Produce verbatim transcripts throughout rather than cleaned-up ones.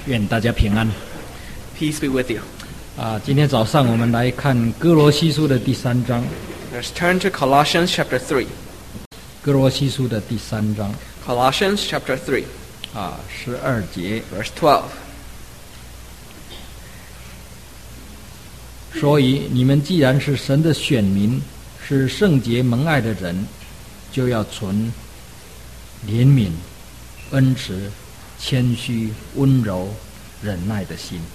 愿大家平安。 Peace be with you. 啊，今天早上我们来看哥罗西书的第三章。 Let's turn to Colossians chapter three. 哥罗西书的第三章 Colossians chapter three, 啊，十二节 verse twelve. 所以你们既然是神的选民，是圣洁蒙爱的人，就要存怜悯、恩慈、谦虚、温柔、忍耐的心。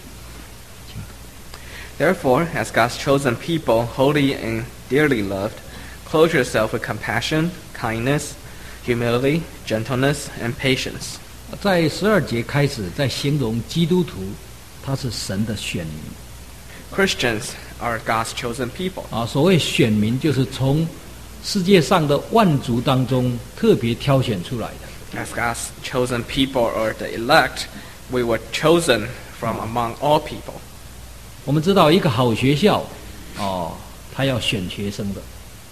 Therefore, as God's chosen people, holy and dearly loved, clothe yourself with compassion, kindness, humility, gentleness, and patience. 在十二节开始，在形容基督徒，他是神的选民。 Christians are God's chosen people. 啊，所谓选民，就是从世界上的万族当中特别挑选出来的。 As God's chosen people or the elect, we were chosen from among all people. 我们知道，一个好学校，哦，他要选学生的。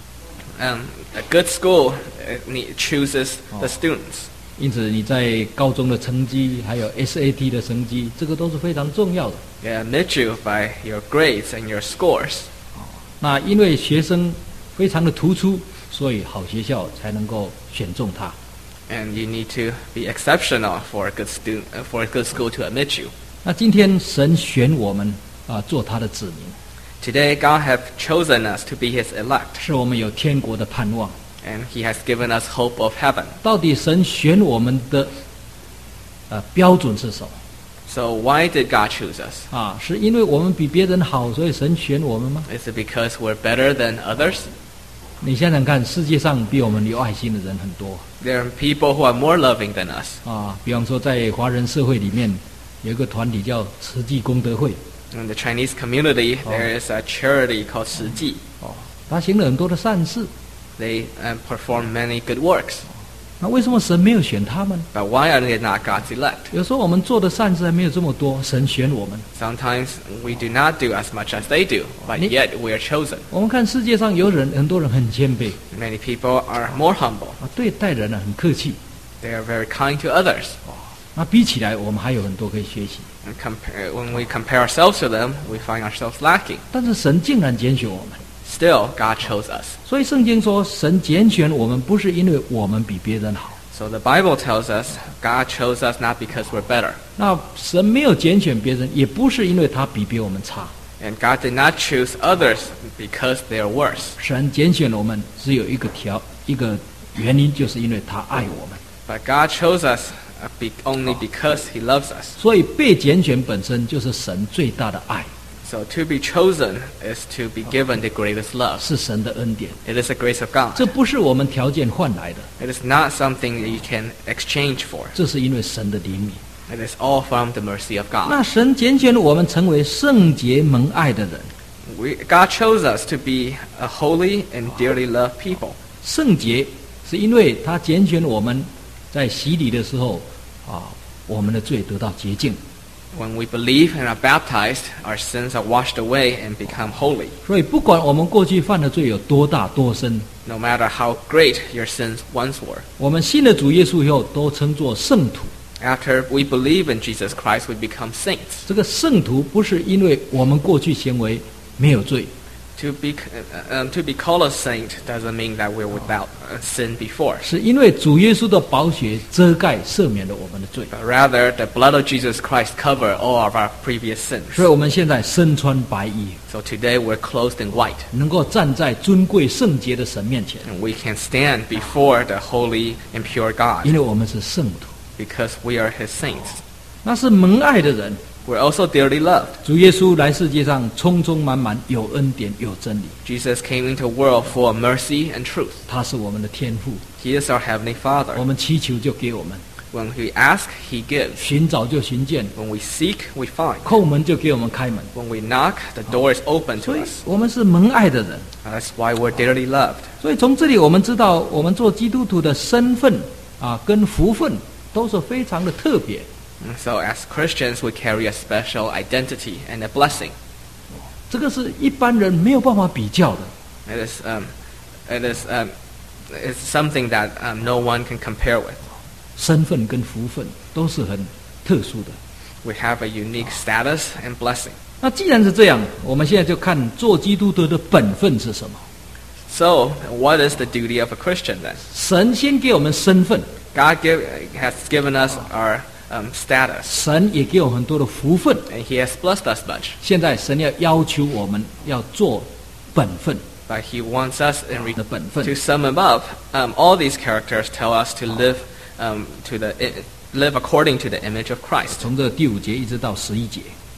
Um, a good school uh, need, chooses the students. 因此，你在高中的成绩，还有 S A T 的成绩，这个都是非常重要的。 They admit you by your grades and your scores. 那因为学生非常的突出，所以好学校才能够选中他。 And you need to be exceptional for a good student, uh, for a good school to admit you. 那今天神选我们啊，做他的子民， Today, God has chosen us to be His elect, 使我们有天国的盼望。 and He has given us hope of heaven. 到底神选我们的呃标准是什么？ So why did God choose us? 啊，是因为我们比别人好，所以神选我们吗？ Is it because we're better than others? 你想想看，世界上比我们有爱心的人很多 There are people who are more loving than us. 啊。比方说，在华人社会里面，有一个团体叫慈济功德会 In the Chinese community, there is a charity called Shiji. 哦，他行了很多的善事。 They um, perform many good works. 那为什么神没有选他们？ But why are they not God's elect? 有时候我们做的善事还没有这么多，神选我们。 Sometimes we do not do as much as they do, but yet we are chosen. 我们看世界上有人，很多人很谦卑 Many people are more humble. 啊，对待人呢很客气。 They are very kind to others. 那比起来，我们还有很多可以学习。 And compare, when we compare ourselves to them, we find ourselves lacking. 但是神竟然拣选我们， Still, God chose us. 所以圣经说，神拣选我们不是因为我们比别人好。 So the Bible tells us God chose us not because we're better. 那神没有拣选别人，也不是因为他比比我们差。 And God did not choose others because they are worse. 神拣选我们只有一个条一个原因，就是因为他爱我们。 But God chose us uh, be, only because He loves us. 所以被拣选本身就是神最大的爱， So to be chosen is to be given the greatest love. 是神的恩典。 It is the grace of God. 这不是我们条件换来的， It is not something that you can exchange for. 这是因为神的怜悯。 It is all from the mercy of God. 那神拣选我们成为圣洁蒙爱的人。 We, God chose us to be a holy and dearly loved people. 圣洁是因为他拣选我们在洗礼的时候啊，我们的罪得到洁净。 When we believe and are baptized, our sins are washed away and become holy. 所以不管我们过去犯的罪有多大多深， No matter how great your sins once were. 我们信了主耶稣以后都称作圣徒。 After we believe in Jesus Christ, we become saints. 这个圣徒不是因为我们过去行为没有罪， To be, uh, um, to be called a saint doesn't mean that we're without uh, sin before. 是因为主耶稣的宝血遮盖赦免了我们的罪， But rather, the blood of Jesus Christ covered all of our previous sins. 所以我们现在身穿白衣， So today we're clothed in white. 能够站在尊贵圣洁的神面前， And we can stand before the holy and pure God 因为我们是圣徒， because we are His saints. 那是蒙爱的人。 We're also dearly loved. 主耶稣来世界上充充满满，有恩典有真理， Jesus came into a world full of mercy and truth. 他是我们的天父， He is our Heavenly 我 Father. 们祈求就给我们， When we ask, He gives. 寻找就寻见， When we seek, we find. 叩门就给我们开门。 When we knock, the door is open to 所以 us. 我们是蒙爱的人。 That's why we're dearly loved. 所以从这里我们知道，我们做基督徒的身份啊，跟福分都是非常的特别。 And so as Christians, we carry a special identity and a blessing. 这个是一般人没有办法比较的。 It is, um, it is, um, it's something that um, no one can compare with. 身份跟福分都是很特殊的。 We have a unique status and blessing. 那既然是这样，我们现在就看做基督徒的本分是什么。 So, what is the duty of a Christian then? 神先给我们身份， God give, has given us our um, status, 神也给我们很多的福分。 and He has blessed us much. 现在神要要求我们要做本分 But He wants us in re- 的本分 to。sum them up. Um, all these characters tell us to live um, to the i- live according to the image of Christ, 从这第五节一直到十一节，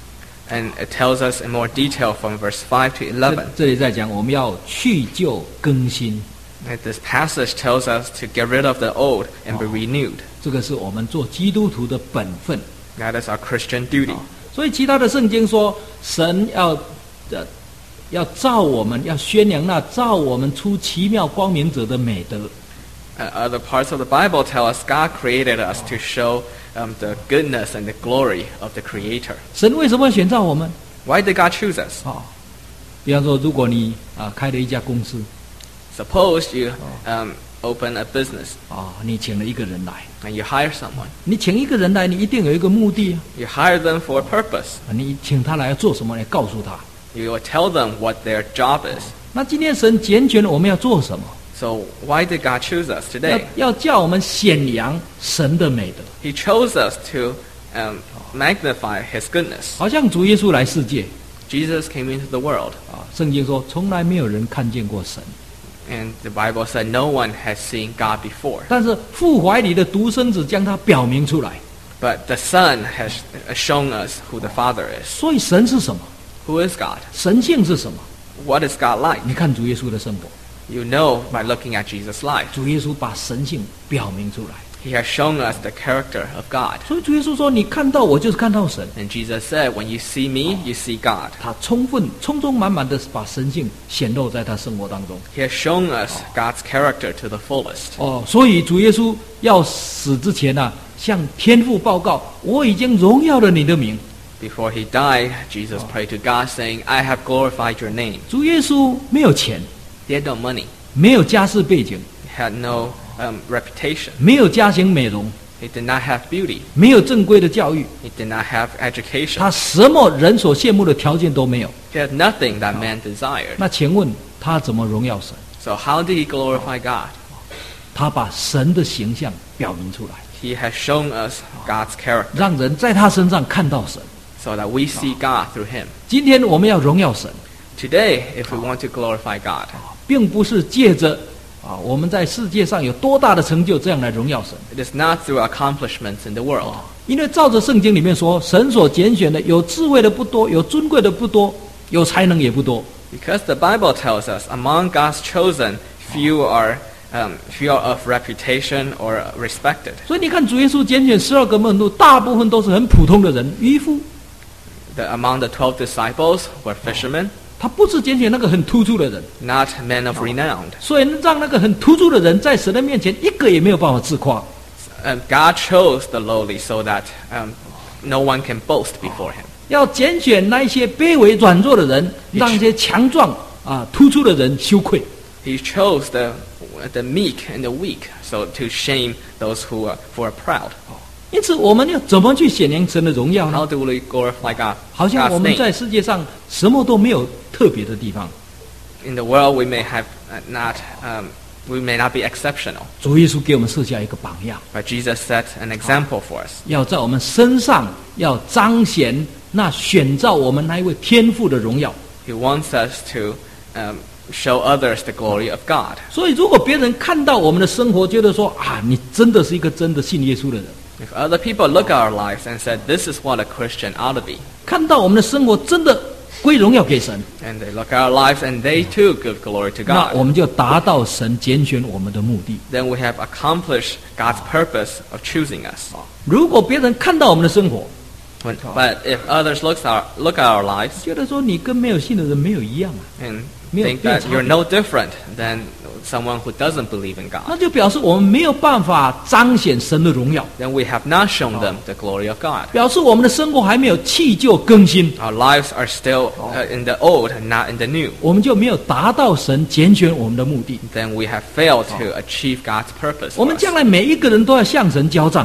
and it tells us in more detail from verse five to 这 eleven. 这里在讲我们要去旧更新， And this passage tells us to get rid of the old and be renewed. 这个是我们做基督徒的本分。 That is our Christian duty. 所以其他的圣经说，神要呃要造我们，要宣扬那造我们出奇妙光明者的美德。 Uh, other parts of the Bible tell us God created us to show um, the goodness and the glory of the Creator. 神为什么要选造我们？ Why did God choose us? 啊、比方说，如果你啊开了一家公司 Suppose you um, open a business 啊，你请了一个人来， and you hire someone. 你请一个人来，你一定有一个目的啊。 You hire them for a purpose. 啊你请他来要做什么？你告诉他。 You will tell them what their job is. 那今天神拣选我们要做什么？ So why did God choose us 要 today? 要叫我们显扬神的美德， He chose us to um, magnify His goodness. 好像主耶稣来世界 Jesus came into the world, 啊，圣经说从来没有人看见过神， and the Bible said no one has seen God before. 但是父怀里的独生子将他表明出来。 But the Son has shown us who the Father is. 所以神是什么？ Who is God? 神性是什么？ What is God like? 你看主耶稣的生活， You know by looking at Jesus' life. 主耶稣把神性表明出来。 He has shown us the character of God. 所以主耶稣说：“你看到我，就是看到神。 And Jesus said, when you see me, you see God. ” 他充分、充充满满的把神性显露在他生活当中。 He has shown us God's character to the fullest. 哦，所以主耶稣要死之前啊，向天父报告：“我已经荣耀了你的名。 Before he died, Jesus prayed to God saying, I have glorified your name. ” 主耶稣没有钱， He had no money. 没有家世背景， He had no um, reputation. 没有家庭美容， He did not have beauty. 没有正规的教育， He did not have education. 他什么人所羡慕的条件都没有。 He had nothing that man desired. 那请问他怎么荣耀神？ So how did he glorify God? 他把神的形象表明出来， He has shown us God's character 让人在他身上看到神。 so that we see God through him. 今天我们要荣耀神， Today, if we want to glorify God, 并不是借着啊我们在世界上有多大的成就这样来荣耀神。 it is not through accomplishments in the world. 因为照着圣经里面说，神所拣选的有智慧的不多，有尊贵的不多，有才能也不多。 Because the Bible tells us, among God's chosen, few are um, few are of reputation or respected. 所以你看，主耶稣拣选十二个门徒，大部分都是很普通的人，渔夫。 The, among the twelve disciples were fishermen, 他不是拣选那个很突出的人， not men of renown. 所以让那个很突出的人在神的面前一个也没有办法自夸。 Um, God chose the lowly so that um, no one can boast before him. 要拣选那一些卑微软弱的人，让一些强壮啊突出的人羞愧。 He chose the, the meek and the weak, so to shame those who are, who are proud. 因此，我们要怎么去显扬神的荣耀呢？ How do we glorify God? 好像 God's 我们 name. 在世界上什么都没有特别的地方。 In the world, we may have uh, not, um, we may not be exceptional, 主耶稣给我们设下一个榜样， but Jesus set an example for us. 要在我们身上要彰显那选召我们那一位天父的荣耀。 He wants us to um, show others the glory of God. 所以，如果别人看到我们的生活，觉得说啊，你真的是一个真的信耶稣的人， If other people look at our lives and said, this is what a Christian ought to be, 看到我们的生活真的归荣耀给神， and they look at our lives and they too give glory to 那我 God, 们就达到神拣选我们的目的。 then we have accomplished God's purpose of choosing us. 如果别人看到我们的生活， When, but if others look at, our, look at our lives 觉得说你跟没有信的人没有一样啊， and 没有 think 变 that 差 you're 别， no different than someone who doesn't believe in God, 那就表示我们没有办法彰显神的荣耀， then we have not shown them the glory of God. 表示我们的生活还没有弃旧更新， Our lives are still uh, in the old and not in the new. 我们就没有达到神拣选我们的目的。 Then we have failed to achieve God's purpose. 我 For 们 us. 将来每一个人都要向神交账的，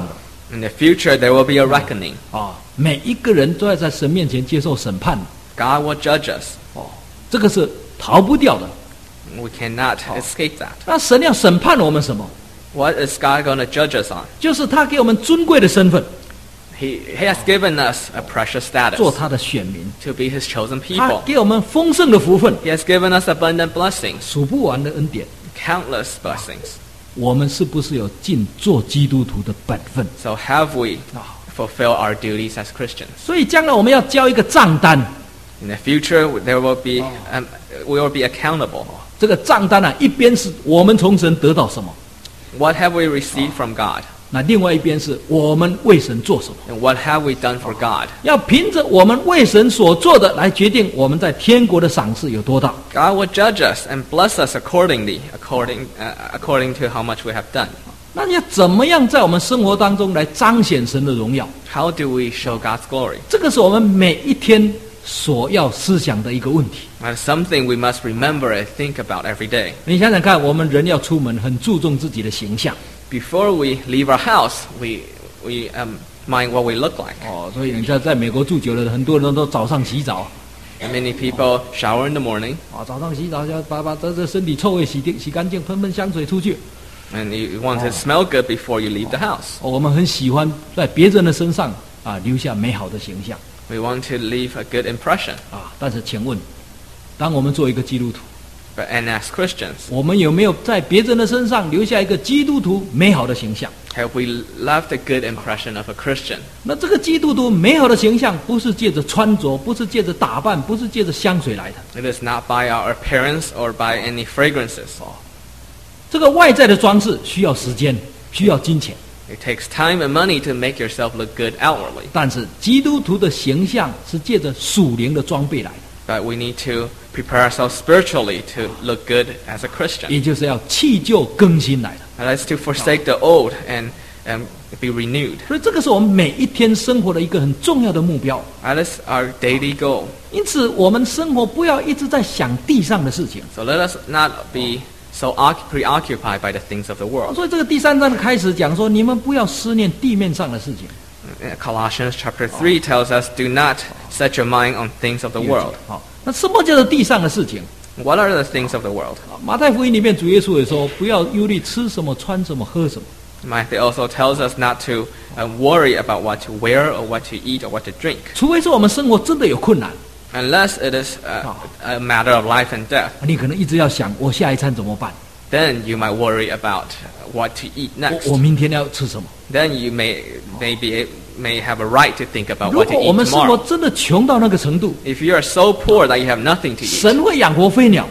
In the future, there will be a reckoning. 啊，每一个人都要在神面前接受审判。 God will judge us. 哦，这个是逃不掉的。 We cannot escape that. 那神要审判我们什么？ What is God going to judge us on? 就是他给我们尊贵的身份， He, he has given us a precious status 做他的选民。 to be His chosen 他 people. 给我们丰盛的福分， He has given us abundant blessings, 数不完的恩典。 countless blessings. 我们是不是有尽做基督徒的本分？ So have we 啊， fulfilled our duties as Christians? 所以将来我们要交一个账单。 In the future, there will be um, we will be accountable. 这个账单啊，一边是我们从神得到什么， What have we received from God? 那另外一边是我们为神做什么。 And what have we done for God? 要凭着我们为神所做的来决定我们在天国的赏赐有多大。 God will judge us and bless us accordingly, according uh, according to how much we have done. 那要怎么样在我们生活当中来彰显神的荣耀？ How do we show God's glory? 这个是我们每一天所要思想的一个问题。 That's something we must remember and think about every day. 你想想看，我们人要出门，很注重自己的形象。 Before we leave our house, we we um, mind what we look like. 哦，所以你看，在美国住久了，很多人都早上洗澡。 And many people shower in the morning, 啊，早上洗澡要把把这这身体臭味洗净洗干净，喷喷香水出去。 and you want to smell good before you leave the house. 哦，我们很喜欢在别人的身上啊留下美好的形象。 We want to leave a good impression. 啊，但是请问，当我们做一个基督徒， But and as Christians, 我们有没有在别人的身上留下一个基督徒美好的形象？ have we left a good impression of a Christian? 那这个基督徒美好的形象，不是借着穿着，不是借着打扮，不是借着香水来的。 It is not by our appearance or by any fragrances. 这个外在的装饰需要时间，需要金钱， It takes time and money to make yourself look good outwardly. 但是基督徒的形象是借着属灵的装备来的， But we need to prepare ourselves spiritually to look good as a Christian. 也就是要弃旧更新来的。 And that's to forsake the old and, and be renewed. 所以这个是我们每一天生活的一个很重要的目标。 That is our daily goal. 因此，我们生活不要一直在想地上的事情。 So let us not be so oc- preoccupied by the things of the world. 所以这个第三章开始讲说，你们不要思念地面上的事情。 Uh, Colossians chapter three tells us, do not set your mind on things of the world. 好，那什么叫做地上的事情？ What are the things of the world? 马太福音里面主耶稣也说，不要忧虑吃什么、穿什么、喝什么。 Matthew also tells us not to uh, worry about what to wear or what to eat or what to drink. 除非是我们生活真的有困难， Unless it is uh, a matter of life and death. 你可能一直要想，我下一餐怎么办？ Then you might worry about what to eat 我 next. 我明天要吃什么？ Then you may, may, be, may have a right to think about 如 what to 果我 eat 们生活 tomorrow. 真的穷到那个程度， If you are so poor that you have nothing to eat, 神会养活飞鸟，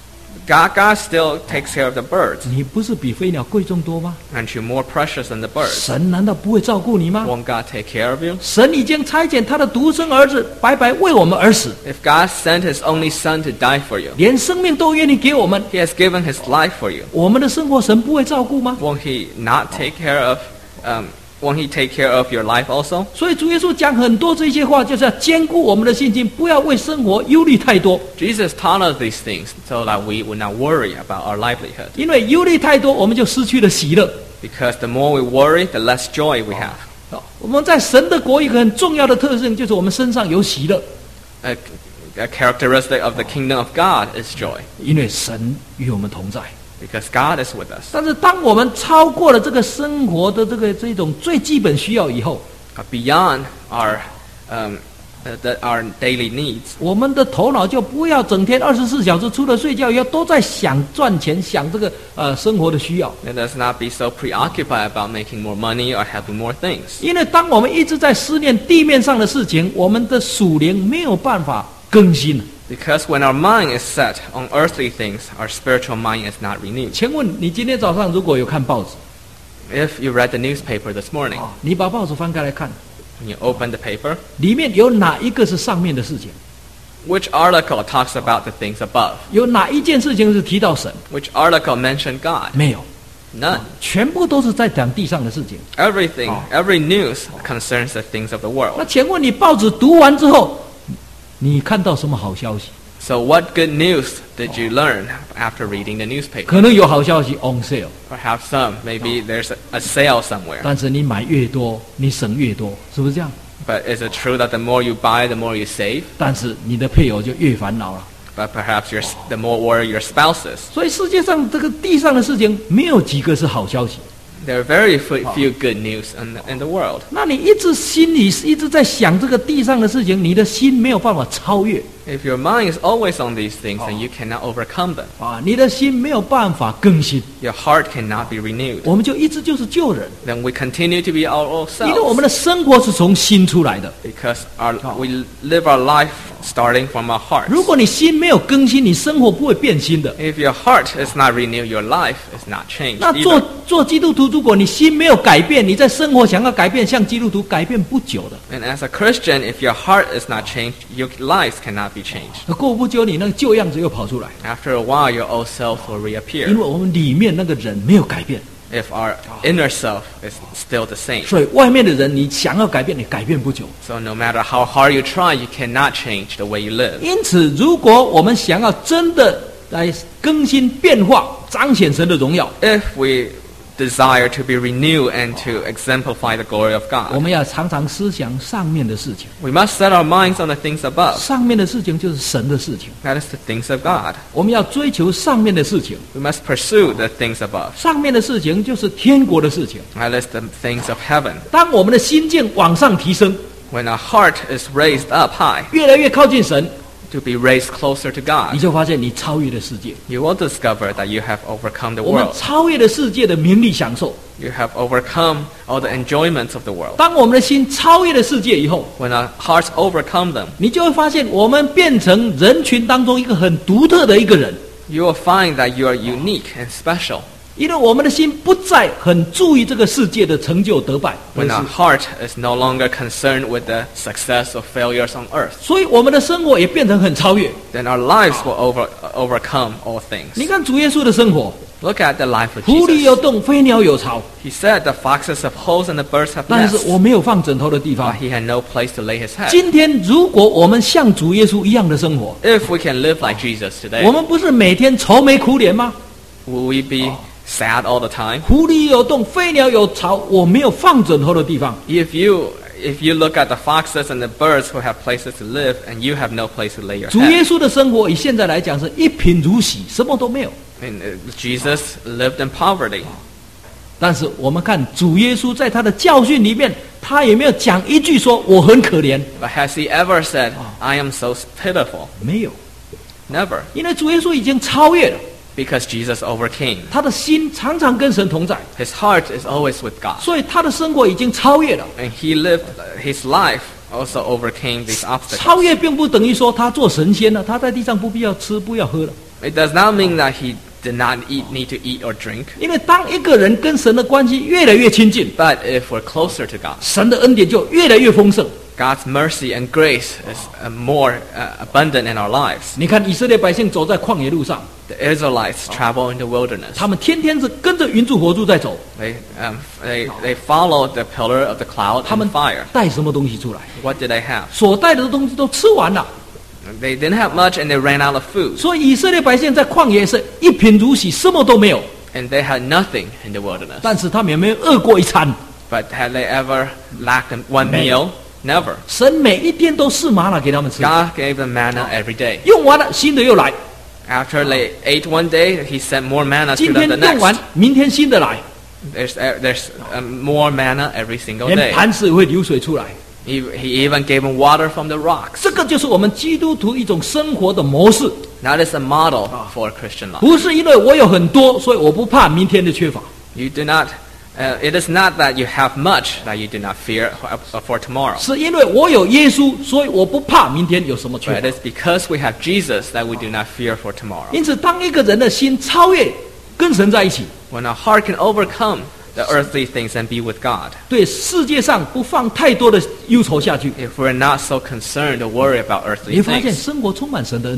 God, God still takes care of the birds. 你不是比飞鸟贵重多吗？ Aren't you more precious than the birds? 神难道不会照顾你吗？ Won't God take care of you? 神已经差遣他的独生儿子白白为我们而死， If God sent His only Son to die for you, 连生命都愿意给我们， He has given His life for you. 我们的生活神不会照顾吗？ Won't He not take care of? Um, won't He take care of your life also? 所以主耶稣讲很多这些话，就是要兼顾我们的信心，不要为生活忧虑太多。 Jesus taught us these things so that we would not worry about our livelihood. 因为忧虑太多，我们就失去了喜乐。 Because the more we worry, the less joy we have. 好，我们在神的国一个很重要的特性，就是我们身上有喜乐， A, a characteristic of the kingdom of God is joy. 因为神与我们同在。 Because God is with us. 但是当我们超过了这个生活的这个这种最基本需要以后， Uh, Beyond our, um, uh, the, our daily needs, 我们的头脑就不要整天二十四小时除了睡觉以后都在想赚钱，想这个呃生活的需要。 let us not be so preoccupied about making more money or having more things. 因为当我们一直在思念地面上的事情，我们的属灵没有办法更新。 Because when our mind is set on earthly things, our spiritual mind is not renewed. 请问你今天早上如果有看报纸， If you read the newspaper this morning, 啊，你把报纸翻开来看， when you open the paper, 里面有哪一个是上面的事情？ which article talks about the things above? 有哪一件事情是提到神？ Which article mentioned God? 没有， None. 全部都是在讲地上的事情。 Everything, every news concerns the things of the 那 world. 请问你报纸读完之后，你看到什么好消息？ So what good news did you learn after reading the newspaper? 可能有好消息 on sale， Perhaps some. Maybe there's a, a sale somewhere. 但是你买越多，你省越多，是不是这样？ But is it true that the more you buy, the more you save? 但是你的配偶就越烦恼了。 But perhaps your, the more worry your spouse is. 所以世界上这个地上的事情，没有几个是好消息。 There are very few good news in the, in the world. 那你一直心里一直在想这个地上的事情，你的心没有办法超越 If your mind is always on these things, then you cannot overcome them. 啊，你的心没有办法更新， Your heart cannot be renewed. 我们就一直就是旧人， Then we continue to be our old 因为我 selves. 们的生活是从心出来的。 Because our, we live our life starting from our hearts. 如果你心没有更新，你生活不会变新的。 If your heart is not renewed, your life is not changed 那做 either. 做基督徒，如果你心没有改变，你在生活想要改变，像基督徒改变不久的。 And as a Christian, if your heart is not changed, your life cannot be changed. 过不久，你那个旧样子又跑出来， After a while, your old self will 因 reappear. 为我们里面那个人没有改变， If our inner self is still the same. 所以外面的人你想要改变，你改变不久。 So no matter how hard you try, you cannot change the way you live. 因此，如果我们想要真的来更新变化，彰显神的荣耀， If we desire to be renewed and to exemplify the glory of 我 God, 们要常常思想上面的事情。 we must set our minds on the things above. 上面的事情就是神的事情， That is the things of God. 我们要追求上面的事情。 We must pursue the things above. 上面的事情就是天国的事情。 That is the things of heaven. 当我们的心境往上提升， When our heart is raised up high 越来越靠近神， to be raised closer to 你 God, 就发现你超越了世界。 you will discover that you have overcome the 我们 world. 超越了世界的名利享受。 You have overcome all the enjoyments of the world. 当我们的心超越了世界以后， When our hearts overcome them, 你就会发现我们变成人群当中一个很独特的一个人， you will find that you are unique and special. 因为我们的心不再很注意这个世界的成就得败，而 When 是 our heart is no longer concerned with the success or failures on earth, 所以我们的生活也变成很超越。 then our lives will over, overcome all things. 你看主耶稣的生活， Look at the life of 狐狸有 Jesus. 洞，飞鸟有巢， He said the foxes have holes and the birds have 但是 nests, 我没有放枕头的地 but 方。 he had no place to lay his head. 今天如果我们像主耶稣一样的生活， If we can live like Jesus 我 today, 们不是每天愁眉苦脸吗？ will we be sad all the time? 狐狸有洞，飞鸟有巢，我没有放枕头的地方。 If you if you look at the foxes and the birds who have places to live and you have no place to lay your 主耶 head, 稣的生活以现在来讲是一贫如洗，什么都没有。 and uh, Jesus lived in poverty. 但是我们看主耶稣在他的教训里面，他也没有讲一句说我很可怜， But has he ever said, I am so pitiful? 没有， Never. 因为主耶稣已经超越了， Because Jesus overcame. 他的心常常跟神同在， His heart is always with God. 所以他的生活已经超越了。 And he lived, his life also overcame these 超 obstacles. 越并不等于说他做神仙了，他在地上不必要吃不要喝了。 It does not mean that he did not eat, need to eat or drink. 因为当一个人跟神的关系越来越亲近， But if we're closer to God, 神的恩典就越来越丰盛。 God's mercy and grace is uh, more uh, abundant in our lives. 你看以色列百姓走在旷野路上， The Israelites travel in the wilderness. 他们天天是跟着云柱火柱在走， They, um, they, they followed the pillar of the cloud 他们 and fire. 带什么东西出来？ What did they have? 所带的东西都吃完了， They didn't have much and they ran out of food. 所以以色列百姓在旷野是一贫如洗，什么都没有。 And they had nothing in the wilderness. 但是他们也没有饿过一餐， But had they ever lacked one meal? Never. 神每一天都是玛拿给他们吃， God gave them manna every day. 用完了新的又来， After they ate one day, he sent more manna to 今 them 天 the 用完 next. 明天新的来， There's, uh, there's um, more manna every single 连 day. 磐石也会流水出来。 He, he even gave them water from the rocks. 这个就是我们基督徒一种生活的模式， That is a model for Christian life. 不是因为我有很多，所以我不怕明天的缺乏。 You do not, uh, it is not that you have much that you do not fear for, for tomorrow. 是因为我有耶稣，所以我不怕明天有什么缺 But 乏 it。is because we have Jesus that we do not fear for tomorrow. 因此，当一个人的心超越跟神在一起， When our heart can overcome the earthly things and be with God, 对世界上不放太多的忧愁下去， if we're not so concerned or worry about earthly 你会发现 things, 生活充满神的恩典，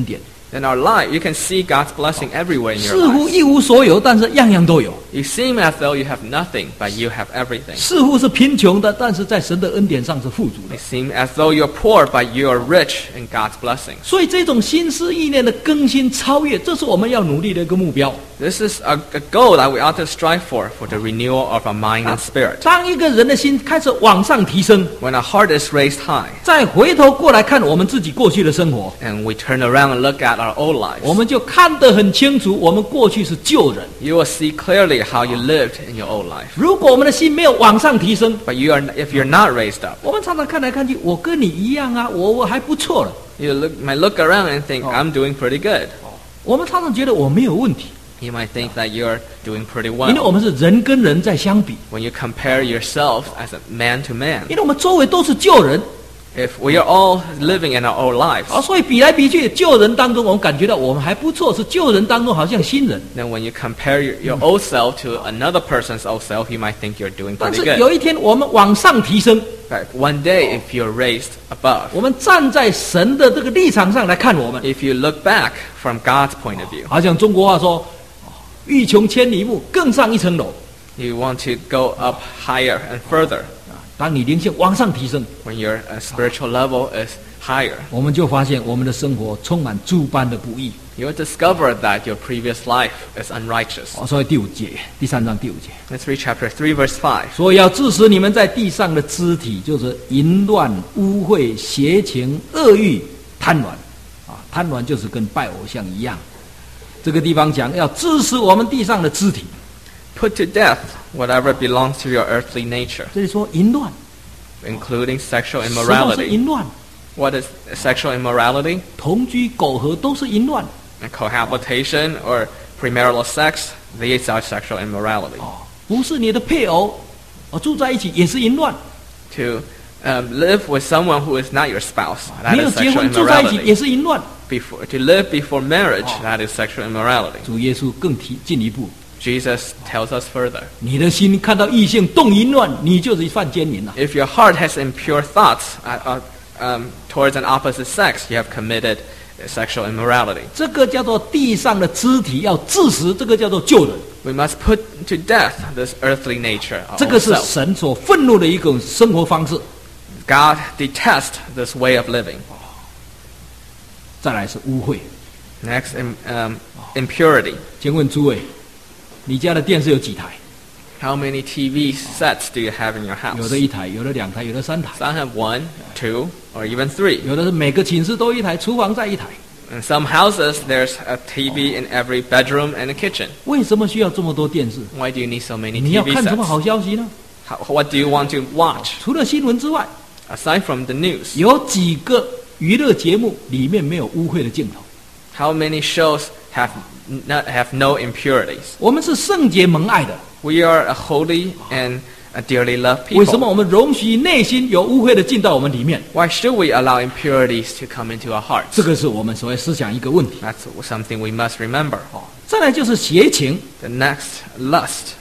In our life, you can see God's blessing everywhere in your 似乎 life. 一无所有，但是样样都有； You seem as though you have nothing, but you have everything. 似乎是贫穷的，但是在神的恩典上是富足的 You。seem as though you're poor, but you are rich in God's blessings. 所以这种心思意念的更新超越，这是我们要努力的一个目标。 This is a, a goal that we ought to strive for, for the renewal of our mind and spirit. 当一个人的心开始往上提升， When our heart is raised high, 再回头过来看我们自己过去的生活， and we turn around and look at our old 我 lives, 们就看得很清楚，我们过去是旧人。 you will see clearly how you lived in your old life. 如果我们的心没有往上提升， But you are, if you're not raised up, 我们常常看来看去，我跟你一样啊，我我还不错了。 you look, might look around and think, I'm doing pretty good. 我们常常觉得我没有问题， You might think that you're doing pretty 因为 well. 我们是人跟人在相比， When you compare yourself as a man to man, 因为我们周围都是旧人， if we are all living in our old lives, 啊，所以比来比去，旧人当中我们感觉到我们还不错，是旧人当中好像新人。 then when you compare your, your old self to another person's old self, you might think you're doing 但 pretty 是 good. 有一天我们往上提升， But one day, if you're raised above, 我们站在神的这个立场上来看我们， if you look back from God's point of view, 好像中国话说，欲穷千里目，更上一层楼。 you want to go up higher and further. 当你灵性往上提升， When your uh, spiritual level is higher, 我们就发现我们的生活充满诸般的不义。 you will discover that your previous life is unrighteous. 哦，所以第五节，第三章第五节， Let's read chapter three, verse five. 所以要致使你们在地上的肢体，就是淫乱、污秽、邪情、恶欲、贪婪。啊，贪婪就是跟拜偶像一样。这个地方讲要致使我们地上的肢体， Put to death whatever belongs to your earthly nature, 这里说淫乱， including sexual 什么是 immorality. 淫乱？ What is sexual immorality? 同居、苟合都是淫乱。 And cohabitation or premarital sex, these are sexual immorality. 不是你的配偶，哦，住在一起也是淫乱。 To um, live with someone who is not your spouse, that 没有 is 结 sexual 婚住在一起 immorality. 也是淫乱。 Before, to live before marriage, that is sexual immorality. 主耶稣更提进一步， Jesus tells us further. 你的心看到异性动淫乱，你就是犯奸淫了。 If your heart has impure thoughts uh, uh, um, towards an opposite sex, you have committed sexual immorality. 这个叫做地上的肢体要致死，这个叫做旧人， We must put to death this earthly nature, our 这 old 个是 self. 神所愤怒的一种生活方式。 God detests this way of living. 再来是污秽。 Next, im, um, impurity. 请问诸位，你家的电视有几台？ How many T V sets do you have in your 有 house? 的一台，有的两台，有的三台， Some have one, two, or even three. 有的是每个寝室都一台，厨房再一台。 In some houses, there's a T V in every bedroom and a kitchen. 为什么需要这么多电视？ Why do you need so many 你 T 要 V 看什么 sets? 好消息呢？ How, what do you want to watch? 除了新闻之外， Aside from the news, 有几个娱乐节目里面没有污秽的镜头？ how many shows have, not, have no impurities? 我们是圣洁蒙爱的， We are a holy and a dearly loved 为什么 people. 我们容许内心有污秽的进到我们里面？ Why should we allow impurities to come into our hearts? 这个是我们所谓思想一个问题。 That's something we must remember. 再来就是邪情。 The next, lust.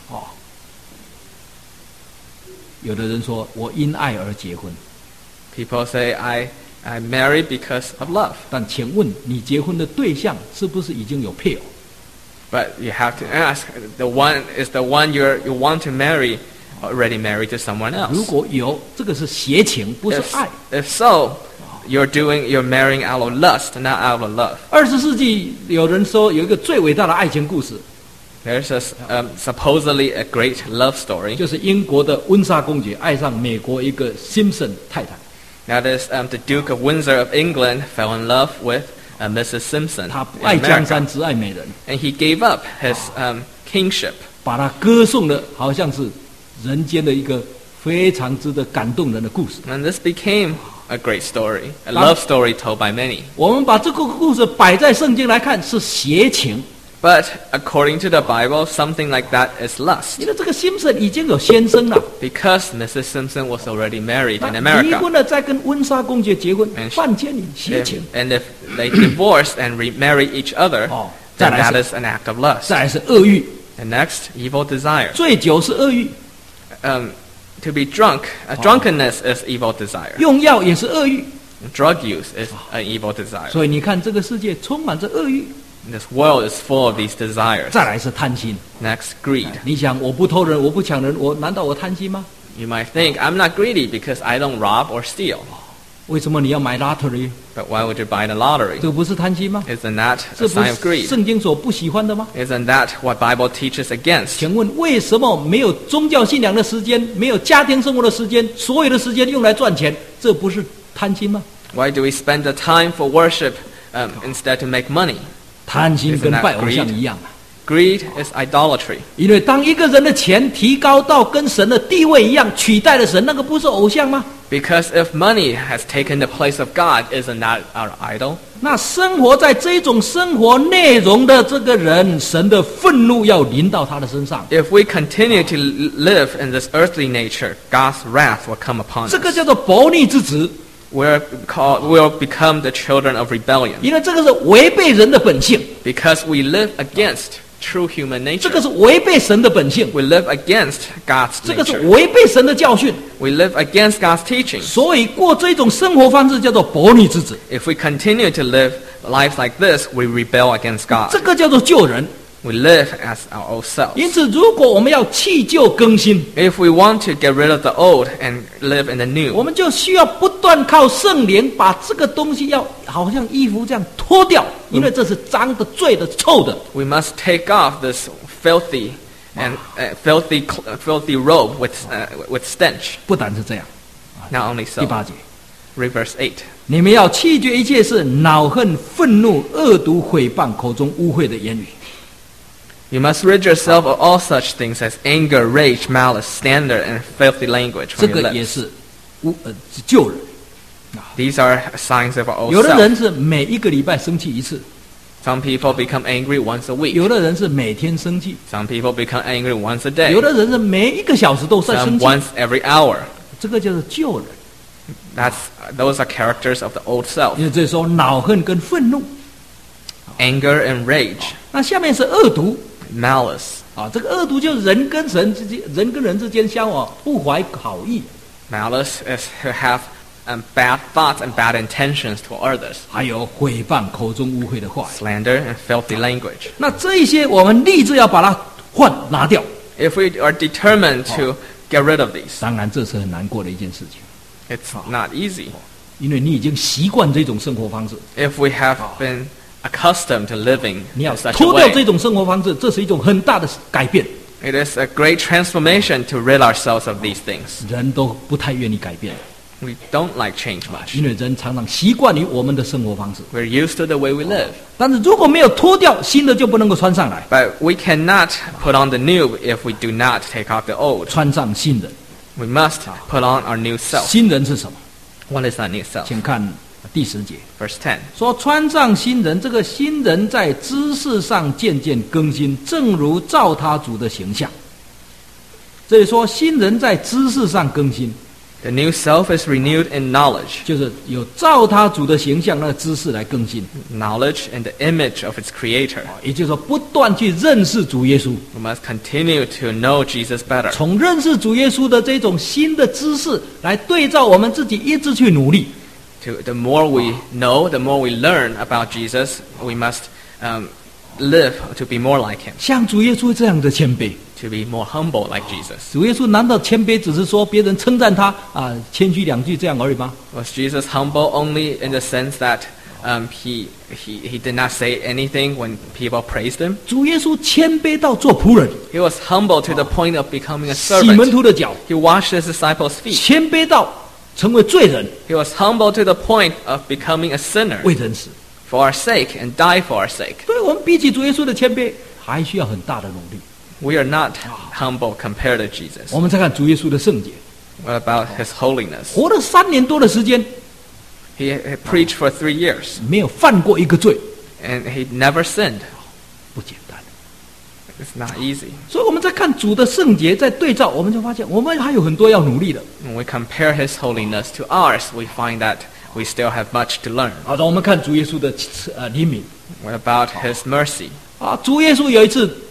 有的人说我因爱而结婚， People say, I, I married because of love. 但请问你结婚的对象是不是已经有配偶？ But you have to ask, the one is the one you you want to marry already married to someone 如 else? 果有，这个是邪情，不是 If, 爱。 if so, you're doing, you're marrying out of lust, not out of love. 二十世纪有人说有一个最伟大的爱情故事， There's a, um, supposedly a great love story. 就是英国的温莎公爵爱上美国一个 Simpson 太太， That is, um, the Duke of Windsor of England fell in love with uh, Missus Simpson 他不 in 爱江 America. 山，只爱美人， And he gave up his um, kingship. 把他歌颂的好像是人间的一个非常值得感动人的故事。 And this became a great story, a love story told by many. 我们把这个故事摆在圣经来看是邪情， But according to the Bible, something like that is lust. 因为这个 Simpson 已经有先生了， Because Missus Simpson was already married in 那离 America. 婚了再跟温莎公爵结婚， And- 犯奸淫邪 If, 情。 and if they divorced and remarry each other, Oh, then 再来是- that is an act of lust. 再来是恶欲， And next, evil desire. 醉酒是恶欲， Um, to be drunk, uh, drunkenness is evil desire. 用药也是恶欲， Drug use is an evil desire. 所以你看，这个世界充满着恶欲。 This world is full of these desires. 再来是贪心。 Next, greed. 你想，我不偷人，我不抢人，我难道我贪心吗？ You might think, I'm not greedy because I don't rob or steal. 为什么你要买 lottery？ But why would you buy the lottery? 这不是贪心吗？ Isn't that 这 a 不 sign of 是 greed? 圣经所不喜欢的吗？ Isn't that what Bible teaches against? 请问为什么没有宗教信仰的时间，没有家庭生活的时间，所有的时间用来赚钱？这不是贪心吗？ Why do we spend the time for worship um, instead to make money? 贪心跟拜偶像一样啊。 Greed is idolatry. 因为当一个人的钱提高到跟神的地位一样，取代了神，那个不是偶像吗？ Because if money has taken the place of God, isn't that our idol? 那生活在这种生活内容的这个人，神的愤怒要临到他的身上。 If we continue to live in this earthly nature, God's wrath will come upon 这个 us. 叫做悖逆之子， We're called, we'll become the children of rebellion 因为这个是违背人的本性， because we live against true human 这 nature. 个是违背神的本性， We live against God's 这个是 nature. 违背神的教训。 We live against God's teaching. 所以过这种生活方式叫做悖逆之子， If we continue to live lives like this, we rebel against 这 God. 个叫做救人。 We live as our old selves. 因此，如果我们要弃旧更新， If we want to get rid of the old and live in the 我 new, 们就需要不断靠圣灵把这个东西要好像衣服这样脱掉，因为这是脏的、罪的、臭的。 we must take off this filthy and uh, filthy, cl- uh, filthy robe with uh, with stench. 不单是这样， Not only 第 so. 八节， Read verse eight. 你们要弃绝一切是恼恨、愤怒、恶毒、毁谤、口中污秽的言语。 You must rid yourself of all such things as anger, rage, malice, slander, and filthy language 这 from your 个也 lips. 是污呃救人。 These are signs of our old 有的 self. 人是每一个礼拜生气一次， Some people become angry once a week. 有的人是每天生气， Some people become angry once a day. 有的人是每一个小时都在 Some 生气。 once every hour. 这个叫做救人。 That's those are characters of the old self. 因为这时候恼恨跟愤怒， Anger and rage, 那下面是恶毒 malice. 啊，这个恶毒就是人跟神之间，人跟人之间相往不怀好意， Malice is to have um, bad thoughts and bad intentions toward others. 还有毁谤、口中污秽的话。 Slander and filthy language. 那这一些我们立志要把它换拿掉。 If we are determined to get rid of these, 当然这是很难过的一件事情， it's not easy. 因为你已经习惯这种生活方式， If we have been accustomed to living 你要 in such a 脱掉这 way, 种生活方式，这是一种很大的改变。 it is a great transformation to rid ourselves of these things. 人都不太愿意改变， We don't like change much. 因为人常常习惯于我们的生活方式。 We're used to the way we live. 但是如果没有脱掉，新的就不能够穿上来。 But we cannot put on the new if we do not take off the old. 穿上新人， We must put on our new self. 新人是什么？ What is that new self? 请看第十节， Verse ten. 说穿上新人，这个新人在知识上渐渐更新，正如照他主的形象。这里说新人在知识上更新， The new self is renewed in knowledge. 就是有照他主的形象那个知识来更新， Knowledge and the image of its creator. 也就是说不断去认识主耶稣， We must continue to know Jesus better. 从认识主耶稣的这种新的知识来对照我们自己，一直去努力。 To, the more we know, the more we learn about Jesus, we must um, live to be more like him, 像主耶稣这样的谦卑， to be more humble like Jesus. 主耶稣难道谦卑只是说别人称赞他啊，谦虚两句这样而已吗？ Was Jesus humble only in the sense that um, he, he, he did not say anything when people praised him? 主耶稣谦卑到做仆人， He was humble to the point of becoming a 洗门 servant. 徒的脚， He washed his disciples' feet. 谦卑到成为罪人， He was humble to the point of becoming a sinner 为人死。 for our sake and die for our sake. 所以我们比起主耶稣的谦卑，还需要很大的努力。 We are not humble compared to Jesus. 我们再看主耶稣的圣洁， What about his holiness? 活了三年多的时间， He, he preached for three years 没有犯过一个罪， and he never sinned. 不简单。 It's not easy. 所以我们在看主的圣洁，在对照，我们就发现我们还有很多要努力的。 When we compare his holiness to ours, we find that we still have much to learn. 好的，我们看主耶稣的呃怜悯 What about his mercy? 啊，主耶稣有一次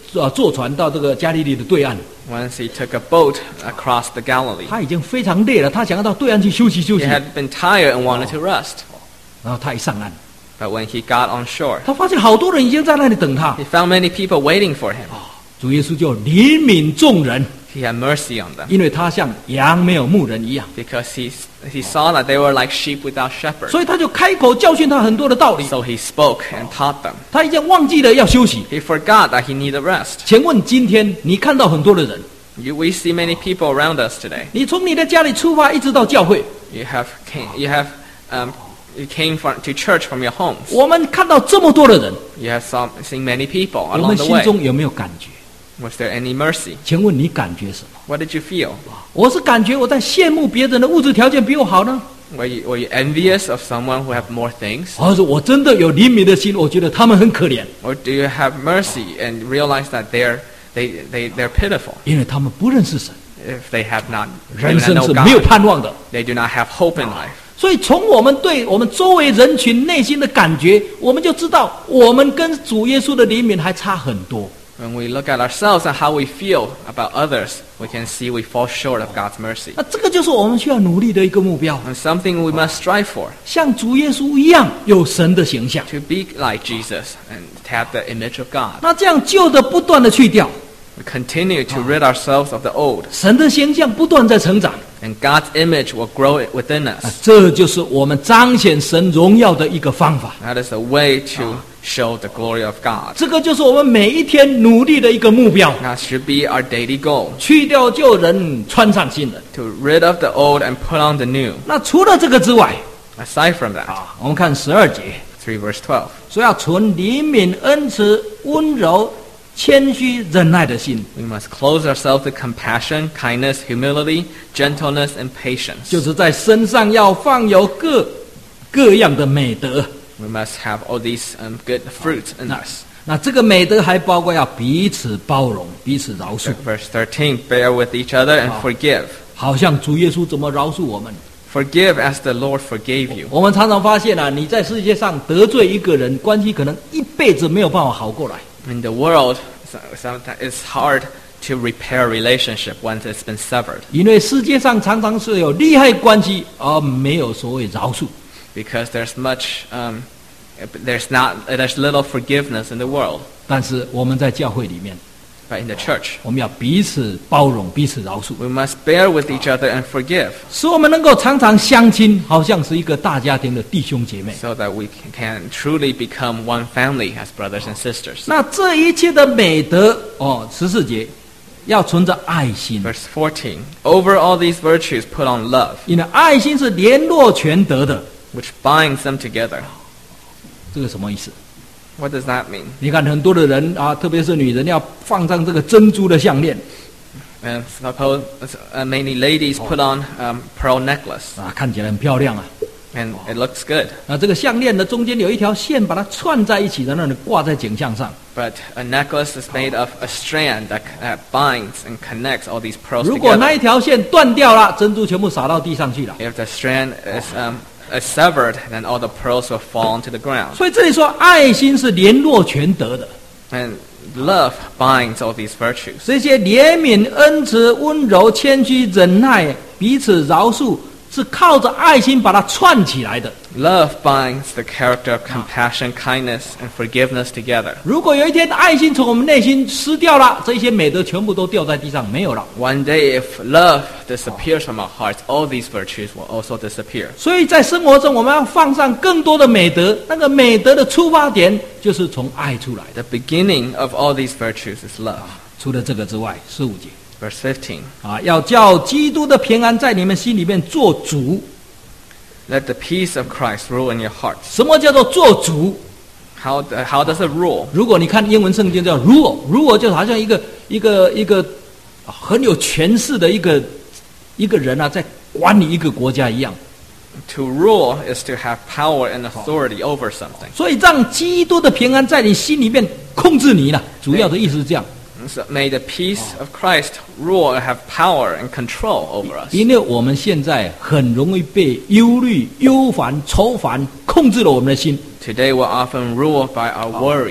呃坐船到这个加利利的对岸， Once he took a boat across the Galilee. 他已经非常累了，他想要到对岸去休息休 He 息。 had been tired and wanted to rest. 然后他一上岸， But when he got on shore, 他发现好多人已经在那里等他。 he found many people waiting for him. 主耶稣就怜悯众人， He had mercy on them 因为他像羊没有牧人一样， because he, he saw that they were like sheep without shepherd. 所以他就开口教训他很多的道理。 So he spoke and taught them. 他已经忘记了要休息。 He forgot that he needed rest. 请问今天你看到很多的人， You, we see many people around us today. 你从你的家里出发，一直到教会， You have came, you have um, you came from, to church from your homes. 我们看到这么多的人， You have some, seen many people 我 along 们 the 心 way. 中有没有感觉？ Was there any mercy? 请问你感觉什么？ What did you feel? 我是感觉我在羡慕别人的物质条件比我好呢， Were you, were you envious of someone who have more things? 还是我真的有怜悯的心？我觉得他们很可怜， Or do you have mercy and realize that they're, they, they, they're pitiful 因为他们不认识神， if they have not, they 人 do not 生 know 是没有 God. 盼望的。 They do not have hope in life. 所以从我们对我们周围人群内心的感觉，我们就知道我们跟主耶稣的怜悯还差很多。 When we look at ourselves and how we feel about others, we can see we fall short of God's mercy. 那这个就是我们需要努力的一个目标， And something we must strive for, 像主耶稣一样有神的形象。 to be like Jesus and to have the image of God. 那这样旧的不断的去掉， We continue to rid ourselves of the old, 神的形象不断在成长， and God's image will grow within 啊 us. 这就是我们彰显神荣耀的一个方法。 That is a way to show the glory of God. 这个就是我们每一天努力的一个目标。 That should be our daily goal, 去掉旧人，穿上新人。 to rid of the old and put on the new. 那除了这个之外， Aside from that, 啊，我们看十二节， three verse twelve. 说要存怜悯、恩慈、温柔、谦虚、忍耐的心， We must clothe ourselves with compassion, kindness, humility, gentleness, and patience. 就是在身上要放有各各样的美德。 We must have all these um, good fruits in us. 那这个美德还包括要彼此包容、彼此饶恕， Verse thirteen, bear with each other and forgive. 好像主耶稣怎么饶恕我们。 Forgive as the Lord forgave you. 我们常常发现啊，你在世界上得罪一个人，关系可能一辈子没有办法好过来。 In the world, so- sometimes it's hard to repair a relationship once it's been severed, 因为世界上常常是有利害关系，而没有所谓饶恕。 because there's much, um, there's not, there's little forgiveness in the world. 但是我们在教会里面， But in the church, 我们要彼此包容、彼此饶恕， we must bear with each other and forgive, 使我们能够常常相亲，好像是一个大家庭的弟兄姐妹。 so that we can truly become one family as brothers and sisters. 那这一切的美德，哦，十四节要存着爱心， Verse fourteen, over all these virtues put on love, 因为爱心是联络全德的。 which binds them together. 这个什么意思？ What does that mean? 你看很多的人啊，特别是女人，要放上这个珍珠的项链 And suppose uh, many ladies put on um, pearl necklace, 啊，看起来很漂亮啊。 and it looks good. 那这个项链呢，中间有一条线，把它串在一起，然后呢挂在颈项上。 But a necklace is made of a strand that, that binds and connects all these pearls 如果那 together. 一条线断掉了，珍珠全部洒到地上去了。 If the strand is, um, is severed, then all the pearls will fall onto the ground. 所以这里说，爱心是联络全德的。 And love binds all these virtues. 这些怜悯、恩慈、温柔、谦虚、忍耐、彼此饶恕，是靠着爱心把它串起来的。 Love binds the character of compassion, kindness, and forgiveness together. 如果有一天爱心从我们内心失掉了，这些美德全部都掉在地上，没有了。 One day, if love disappears from our hearts, all these virtues will also disappear. 所以在生活中，我们要放上更多的美德。那个美德的出发点就是从爱出来的。 The beginning of all these virtues is love. 除了这个之外，十五节 Verse fifteen, 啊，要叫基督的平安在你们心里面做主。 let the peace of Christ rule in your hearts. 什么叫做做主？ How, the, how does it rule? 如果你看英文圣经叫 rule，rule 就好像一个一个一个很有权势的一个一个人啊，在管理一个国家一样。 To rule is to have power and authority over something. 所以让基督的平安在你心里面控制你了，主要的意思是这样。 So may the peace of Christ rule and have power and control over us. 因为我们现在很容易被忧虑、忧烦、愁烦控制了我们的心， Today we're often ruled by our worries.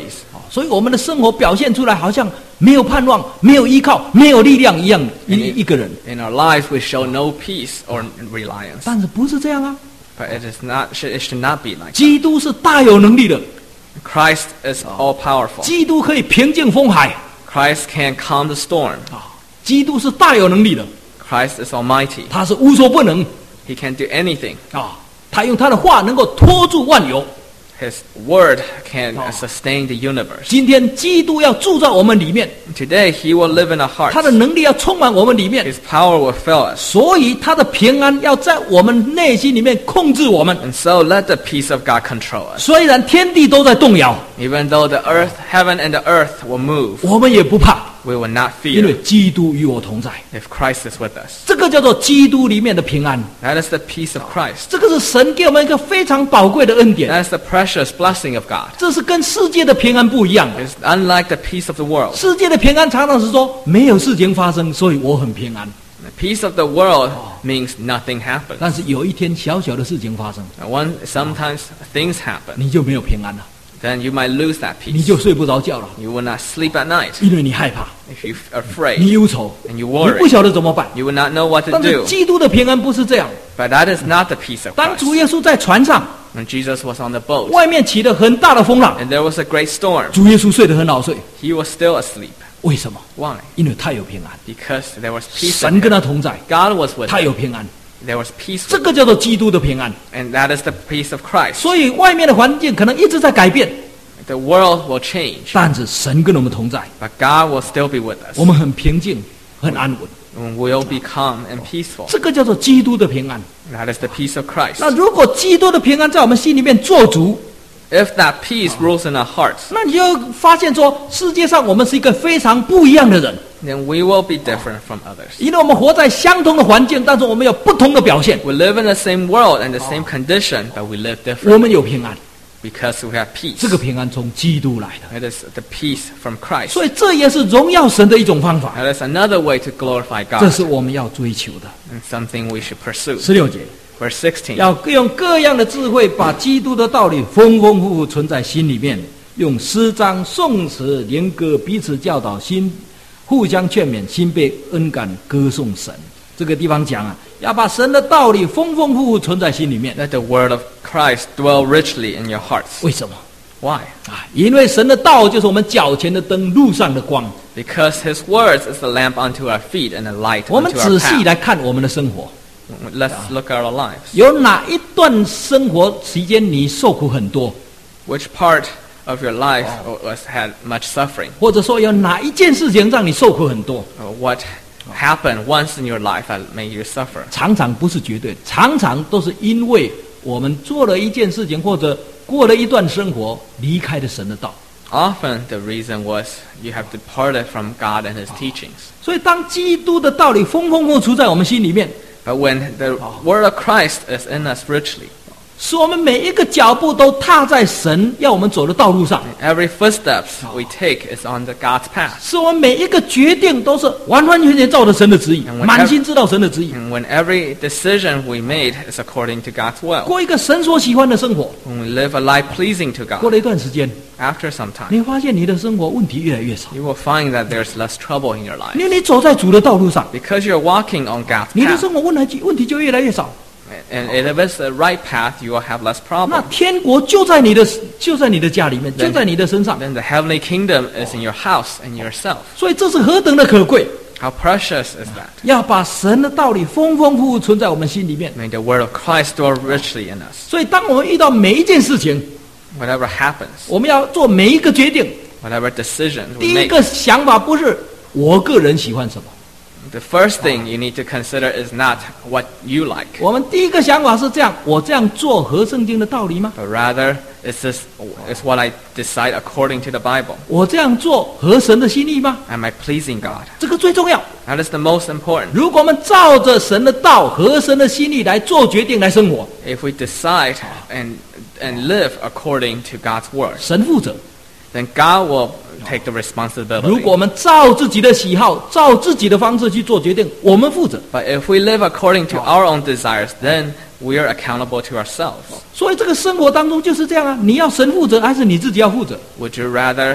所以我们的生活表现出来好像没有盼望、没有依靠、没有力量一样，一一个人。 In our lives, we show no peace or reliance. 但是不是这样啊？ But it is not. It should not be like that. 基督是大有能力的， Christ is all powerful. 基督可以平静风海 Christ can calm the storm. 啊！基督是大有能力的， Christ is almighty. 他是无所不能 He can do anything. 啊！他用他的话能够托住万有。 His word can sustain the universe. 今天基督要住在我们里面， Today, He will live in our 他的 hearts. 能力要充满我们里面， His power will fill us. 所以他的平安要在我们内心里面控制我们。 And so, let the peace of God control us. 虽然天地都在动摇， Even though the earth, heaven, and the earth will move, 我们也不怕， we will not 因为 fear 基督与我同在。 if Christ is with us. 这个叫做基督里面的平安， That is the peace of Christ. 这个是神给我们一个非常宝贵的恩典。 That is the precious blessing of God. 这是跟世界的平安不一样的。 It's unlike the peace of the world. 世界的平安常常是说没有事情发生，所以我很平安。 The peace of the world means nothing happens. 但是有一天小小的事情发生， And one, sometimes things happen. 你就没有平安了， Then you might lose that 你 peace. 就睡不着觉了， You will not sleep at night 因为你害怕， if you are 你 afraid 忧愁， and you 你 worry. 不晓得怎么办。 You will not know what to 但是 do. 基督的平安不是这样。 But that is not the peace of 当主 Christ. 耶稣在船上， When Jesus was on the boat 外面起了很大的风浪， and there was a great storm, 主耶稣睡得很好睡。 he was still asleep. 为什么？ Why? 因为他有平安， Because there was peace 神 in 跟 him. 他同在， God was with 他有 him. 平安。 There was peace 这 with 个叫做基督的平安。 him. And that is the peace of Christ. 所以外面的环境可能一直在改变， The world will change, 但是神跟我们同在， but God will still be with us. 我们很平静，很安稳。 And we'll be calm and peaceful. 这个叫做基督的平安。 That is the peace of Christ. 那如果基督的平安在我们心里面做足， If that peace rules in our hearts, 那你就发现说，世界上我们是一个非常不一样的人， then we will be different from others. 因为我们活在相同的环境，但是我们有不同的表现。 We live in the same world and the same condition, but we live 我 different 们有平安， because we have peace. 这个平安从基督来的， It is the peace from Christ. 所以这也是荣耀神的一种方法， That is another way to glorify 这 God 是我们要追求的。 and something we should pursue. 十六节， Verse sixteen. 要用各样的智慧，把基督的道理丰丰富富存在心里面，用诗章、颂词、灵歌彼此教导，心互相劝勉，心被恩感，歌颂神。这个地方讲啊，要把神的道理丰丰富富存在心里面。 Let the word of Christ dwell richly in your hearts. 为什么 Why? 啊？因为神的道就是我们脚前的灯，路上的光。 Because his words is the lamp unto our feet and a light 我们 unto 仔 our 细 path. 来看我们的生活， Let's look at our lives. 有哪一段生活期间你受苦很多， Which part of your life was had much suffering? 或者说有哪一件事情让你受苦很多？ Or what happened once in your life that made you suffer? 常常不是绝对，常常都是因为我们做了一件事情，或者过了一段生活，离开了神的道。 Often the reason was you have departed from God and his teachings. 所以，当基督的道理丰丰富富在我们心里面， But when the word of Christ is in us richly, 使我们每一个脚步都踏在神要我们走的道路上， every footsteps we take is on the God's path. 使我们每一个决定都是完完全全照着神的旨意， And whenever- 满心知道神的旨意， And when every decision we made is according to God's will. 过一个神所喜欢的生活。 When we live a life pleasing to 过 God, 了一段时间， after some time, 你会发现你的生活问题越来越少， you will find that there's less trouble in your life. 因为你走在主的道路上， Because you're walking on God's 你的 path. 生活问题问题就越来越少。 And if it's the right path, you will have less 那 problem. 天国就在你的就在你的家里面，就在你的身上， Then the heavenly kingdom is in your house and yourself. 所以这是何等的可贵！ How precious is that? 要把神的道理丰丰富富存在我们心里面。 May the word of Christ dwell richly in us. 所以，当我们遇到每一件事情， Whatever happens, 我们要做每一个决定， whatever decision 第 we 一 make, 个想法不是我个人喜欢什么， the first thing you need to consider is not what you like, 我们第一个想法是这样：我这样做合圣经的道理吗？ but rather is this is what I decide according to the Bible. 我这样做合神的心意吗？ Am I pleasing God? 这个最重要。 That is the most important. 如果我们照着神的道、合神的心意来做决定、来生活， If we decide and and live according to God's word, 神负责。 then God will take the 如 responsibility. 果我们照自己的喜好、照自己的方式去做决定，我们负责。 But if we live according to our own desires, then we are accountable to ourselves. 所以这个生活当中就是这样啊，你要神负责，还是你自己要负责？ Would you rather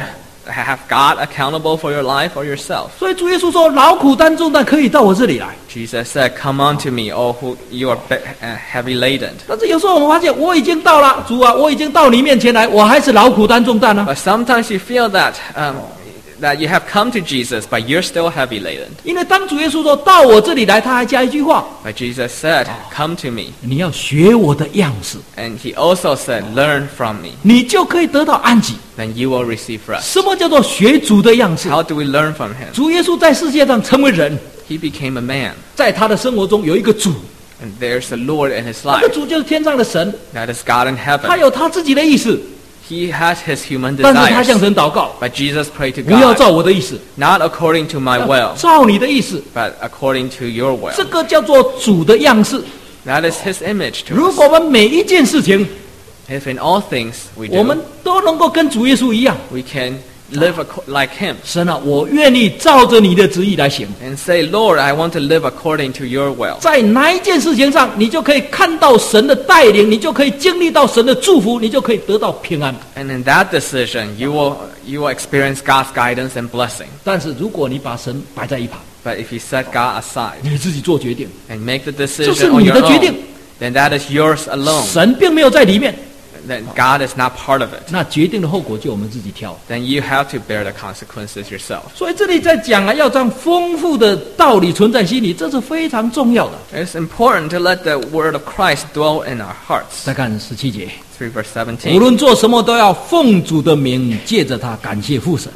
have God accountable for your life or yourself. 所以主耶稣说：“劳苦担重担，可以到我这里来。” Jesus said, "Come unto me, all who you are be- uh, heavy laden." 但是有时候我们发现，我已经到了，主啊，我已经到你面前来，我还是劳苦担重担呢、啊。 But sometimes you feel that um, that you have come to Jesus, but you're still heavy laden. 因为当主耶稣说到我这里来，他还加一句话： But Jesus said, "Come to me." 你要学我的样式， And he also said, "Learn from me." 你就可以得到安息。 Then you will receive rest. 什么叫做学主的样式？ How do we learn from him? 主耶稣在世界上成为人， He became a man. 在他的生活中有一个主， And there's a Lord in his 那个 life. 主就是天上的神， That is God in 他 heaven. 有他自己的意思， He has his human 但是他向 desires. 神祷告， But Jesus prayed to 不要 God, 照我的意思， not according to my 要 will, 照你的意思。 but according to your will. 这个叫做主的样式。 That is his image to 如 us. 果我们每一件事情， If in all things we 我们 do, 都能够跟主耶稣一样， we can live aco- like him. 神啊，我愿意照着你的旨意来行。 And say, "Lord, I want to live according to your will." 在哪一件事情上，你就可以看到神的带领，你就可以经历到神的祝福，你就可以得到平安。 And in that decision, you will you will experience God's guidance and blessing. 但是如果你把神摆在一旁， But if you set God aside 你自己做决定， and make the 这是 decision on 你 your 的决定， own, then that is yours alone. 神并没有在里面， Then God is not part of it. 那决定的后果就我们自己挑。 Then you have to bear the consequences yourself. 所以这里在讲啊，要将丰富的道理存在心里，这是非常重要的。 It's important to let the word of Christ dwell in our hearts. 再看十七节， three verse 无 seventeen. 论做什么都要奉主的名，借着他感谢父神。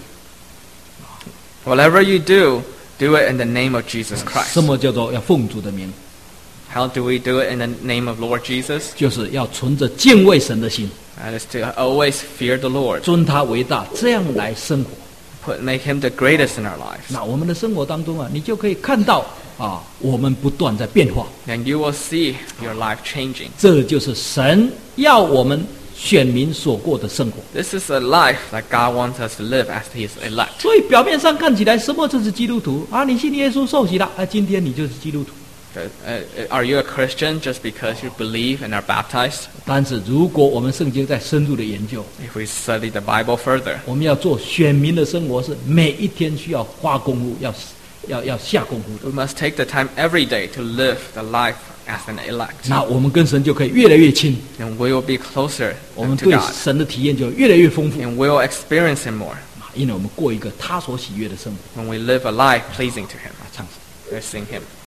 Whatever you do, do it in the name of Jesus 什 Christ. 么叫做要奉主的名？ How do we do it in the name of Lord Jesus? 就是要存着敬畏神的心， That is to always fear the Lord. 尊他为大，这样来生活。 Put, make him the greatest in our lives. 那我们的生活当中啊，你就可以看到啊，我们不断在变化。 Then you will see your life changing. 这就是神要我们选民所过的生活。 This is a life that God wants us to live as His elect. 所以表面上看起来，什么就是基督徒啊？你信耶稣受洗了，啊，今天你就是基督徒。 Uh, uh, are you a Christian just because you believe and are baptized? 但是如果我们圣经在深入的研究， If we study the Bible further, 我们要做选民的生活，是每一天需要花功夫，要要要下功夫的。 we must take the time every day to live the life as an elect. 那我们跟神就可以越来越亲， And we will be closer 我们 to 对 God. 神的体验就越来越丰富， And we will experience Him more 因为我们过一个他所喜悦的生活。 when we live a life pleasing to Him. 唱。 Let's sing Him.